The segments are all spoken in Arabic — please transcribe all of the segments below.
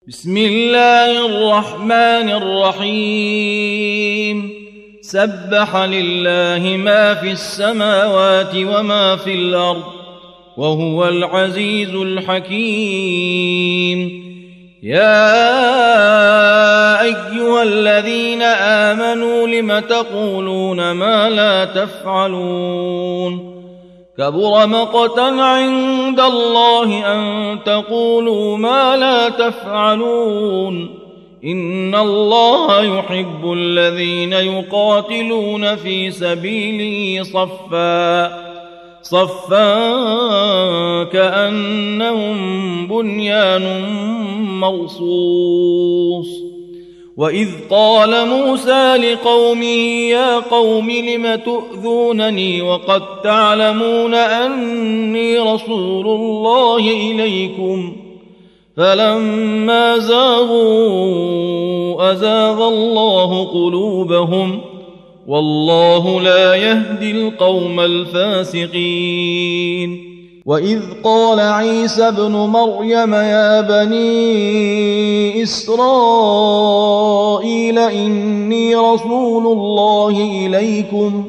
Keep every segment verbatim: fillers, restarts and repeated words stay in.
بسم الله الرحمن الرحيم سبح لله ما في السماوات وما في الأرض وهو العزيز الحكيم. يا أيها الذين آمنوا لم تقولون ما لا تفعلون كبر مقتا عند الله أن تقولوا ما لا تفعلون إن الله يحب الذين يقاتلون في سبيله صفا صفا كأنهم بنيان مرصوص. وإذ قال موسى لقومه يا قوم لم تؤذونني وقد تعلمون أني رسول الله إليكم فلما زاغوا أزاغ الله قلوبهم والله لا يهدي القوم الفاسقين. وإذ قال عيسى ابن مريم يا بني إسرائيل إني رسول الله إليكم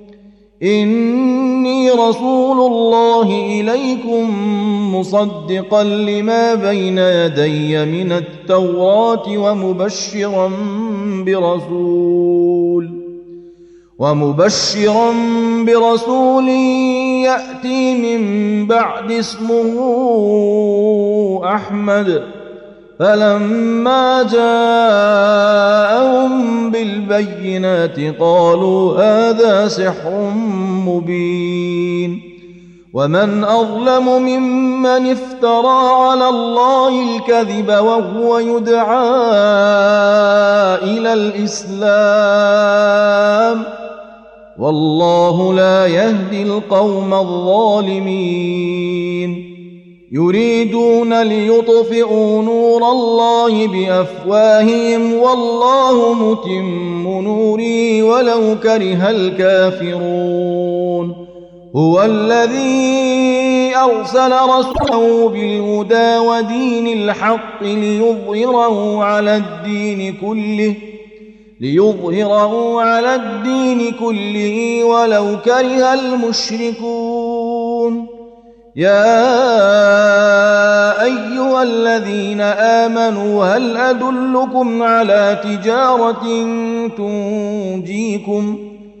إني رسول الله إليكم مصدقا لما بين يدي من التوراة ومبشرا برسول ومبشرا برسول يأتي من بعد اسمه أحمد. فلما جاءهم بالبينات قالوا هذا سحر مبين. ومن أظلم ممن افترى على الله الكذب وهو يدعى إلى الإسلام والله لا يهدي القوم الظالمين. يريدون ليطفئوا نور الله بأفواههم والله متم نوره ولو كره الكافرون. هو الذي أرسل رسوله بالهدى ودين الحق ليظهره على الدين كله ليظهره على الدين كله ولو كره المشركون. يا أيها الذين آمنوا هل أدلكم على تجارة تنجيكم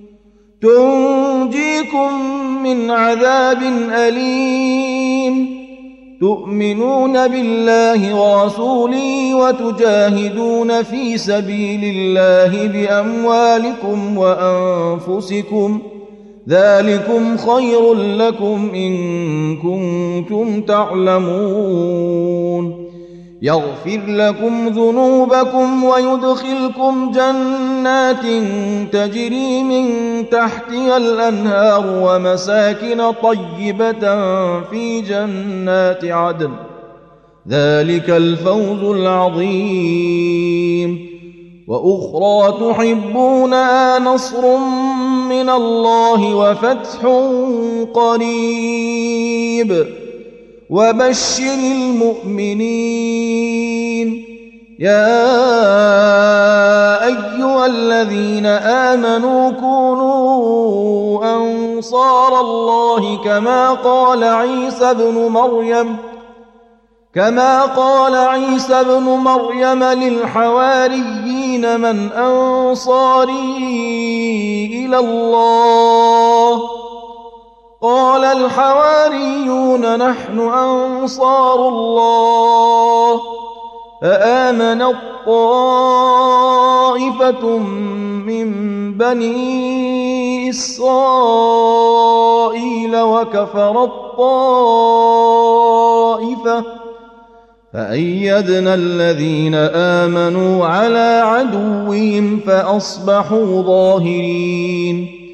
تنجيكم من عذاب أليم تؤمنون بالله ورسوله وتجاهدون في سبيل الله بأموالكم وأنفسكم ذلكم خير لكم إن كنتم تعلمون. يغفر لكم ذنوبكم ويدخلكم جنات تجري من تحتها الأنهار ومساكن طيبة في جنات عدن ذلك الفوز العظيم. وأخرى تحبونها نصر من الله وفتح قريب وبشر المؤمنين. يا أيها الذين آمنوا كونوا أنصار الله كما قال عيسى ابن مريم كما قال عيسى ابن مريم للحواريين من أنصاري إلى الله قال الحواريون نحن أنصار الله. فآمنت طائفة من بني إسرائيل وكفرت طائفة فأيدنا الذين آمنوا على عدوهم فأصبحوا ظاهرين.